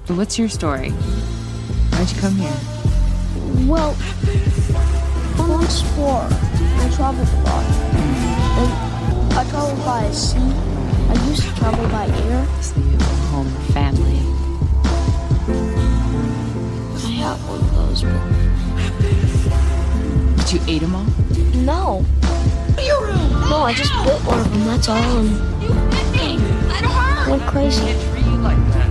So what's your story? Why'd you come here? Well, I'm sport. I traveled a lot. And I traveled by sea. I used to travel by air. So you have a home and family. I have one of those, But you ate them all? no. No, I just bit one of them, that's all. And I went crazy. Treat you like that.